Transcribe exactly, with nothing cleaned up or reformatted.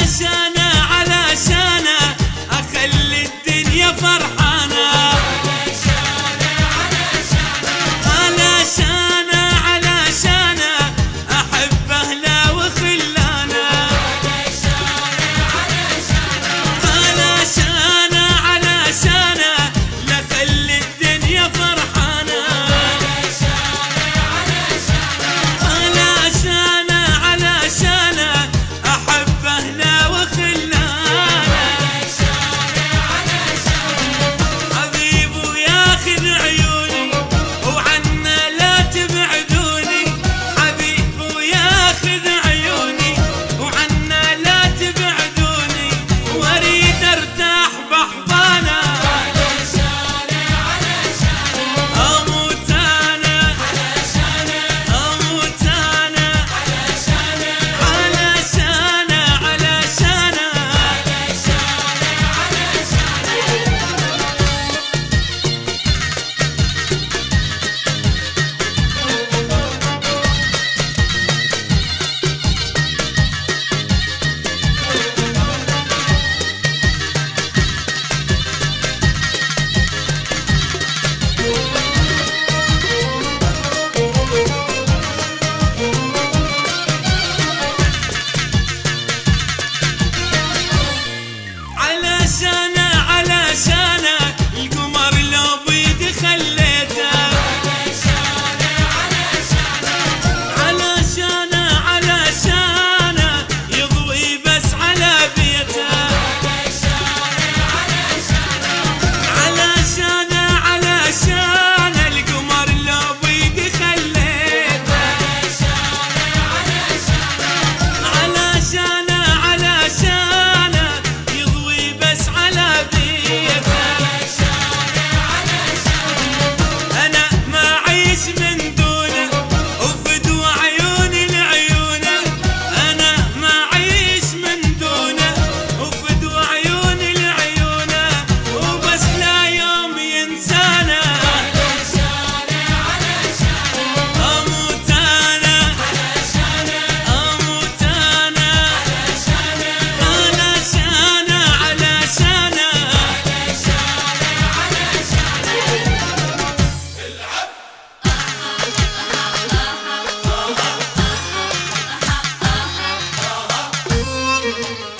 علشانه علشانه أخلي الدنيا فرحانة. علشانه علشانه أحب أهله وخلانه. علشانه علشانه لخلي الدنيا فرحانة. علشانه علشانه أحب أهله وخلانه. حبيبه ياخذ عيوني وعنا لا تبعدوني. حبيبه ياخذ عيوني وعنا لا تبعدوني. واريد ارتاح بحضانه. اموت انا اموت انا علشانه علشانه علشانه علشانه القمر لو بيدي خليته. علشانه علشانه يضوي بس على بيته. علشانه علشانه القمر لو بيدي خليته. علشانه علشانه يضوي بس على بيته. أنا ما أعيش من دونه وفدوى عيوني لعيونه. أنا ما أعيش من دونه وفدوى عيوني لعيونه. وبس لا يوم ينسانا. أموت أنا أموت أنا علشانه علشانه العب